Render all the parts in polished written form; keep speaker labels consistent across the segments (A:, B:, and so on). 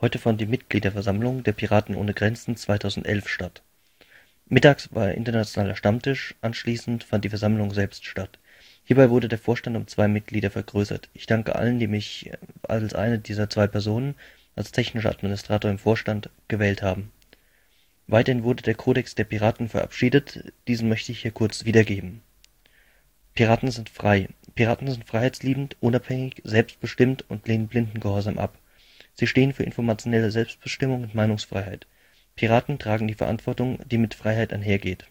A: Heute fand die Mitgliederversammlung der Piraten ohne Grenzen 2011 statt. Mittags war internationaler Stammtisch, anschließend fand die Versammlung selbst statt. Hierbei wurde der Vorstand um 2 Mitglieder vergrößert. Ich danke allen, die mich als eine dieser 2 Personen als technischer Administrator im Vorstand gewählt haben. Weiterhin wurde der Kodex der Piraten verabschiedet, diesen möchte ich hier kurz wiedergeben. Piraten sind frei. Piraten sind freiheitsliebend, unabhängig, selbstbestimmt und lehnen blinden Gehorsam ab. Sie stehen für informationelle Selbstbestimmung und Meinungsfreiheit. Piraten tragen die Verantwortung, die mit Freiheit einhergeht.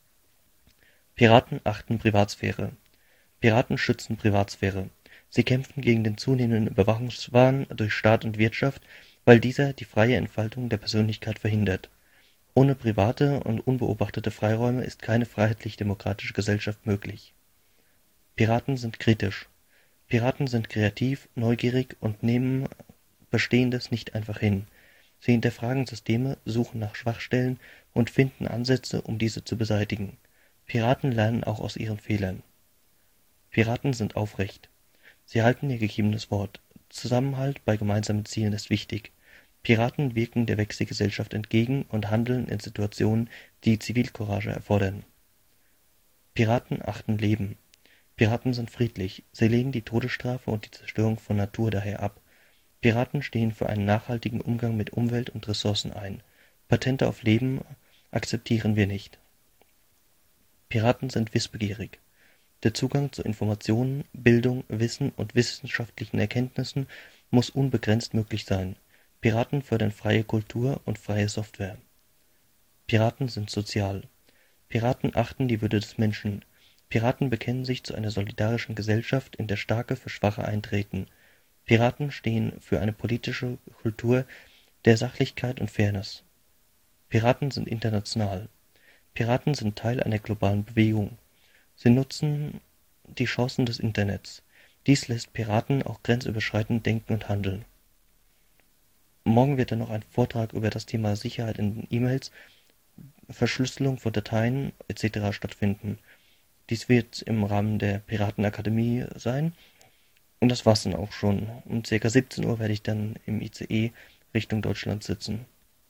A: Piraten achten Privatsphäre. Piraten schützen Privatsphäre. Sie kämpfen gegen den zunehmenden Überwachungswahn durch Staat und Wirtschaft, weil dieser die freie Entfaltung der Persönlichkeit verhindert. Ohne private und unbeobachtete Freiräume ist keine freiheitlich-demokratische Gesellschaft möglich. Piraten sind kritisch. Piraten sind kreativ, neugierig und nehmen Bestehendes nicht einfach hin. Sie hinterfragen Systeme, suchen nach Schwachstellen und finden Ansätze, um diese zu beseitigen. Piraten lernen auch aus ihren Fehlern. Piraten sind aufrecht. Sie halten ihr gegebenes Wort. Zusammenhalt bei gemeinsamen Zielen ist wichtig. Piraten wirken der Wechselgesellschaft entgegen und handeln in Situationen, die Zivilcourage erfordern. Piraten achten Leben. Piraten sind friedlich. Sie lehnen die Todesstrafe und die Zerstörung von Natur daher ab. Piraten stehen für einen nachhaltigen Umgang mit Umwelt und Ressourcen ein. Patente auf Leben akzeptieren wir nicht. Piraten sind wissbegierig. Der Zugang zu Informationen, Bildung, Wissen und wissenschaftlichen Erkenntnissen muss unbegrenzt möglich sein. Piraten fördern freie Kultur und freie Software. Piraten sind sozial. Piraten achten die Würde des Menschen. Piraten bekennen sich zu einer solidarischen Gesellschaft, in der Starke für Schwache eintreten. Piraten stehen für eine politische Kultur der Sachlichkeit und Fairness. Piraten sind international. Piraten sind Teil einer globalen Bewegung. Sie nutzen die Chancen des Internets. Dies lässt Piraten auch grenzüberschreitend denken und handeln. Morgen wird dann noch ein Vortrag über das Thema Sicherheit in E-Mails, Verschlüsselung von Dateien etc. stattfinden. Dies wird im Rahmen der Piratenakademie sein. Und das war's dann auch schon. Um ca. 17 Uhr werde ich dann im ICE Richtung Deutschland sitzen.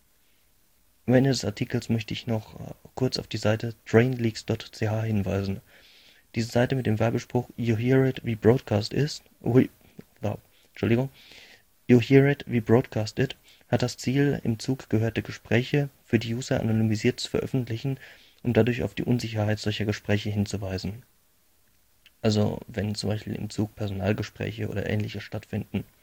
A: Am Ende des Artikels möchte ich noch kurz auf die Seite trainleaks.ch hinweisen. Diese Seite mit dem Werbespruch You hear it, we broadcast it, You hear it, we broadcast it, hat das Ziel, im Zug gehörte Gespräche für die User anonymisiert zu veröffentlichen, um dadurch auf die Unsicherheit solcher Gespräche hinzuweisen. Also wenn zum Beispiel im Zug Personalgespräche oder Ähnliches stattfinden.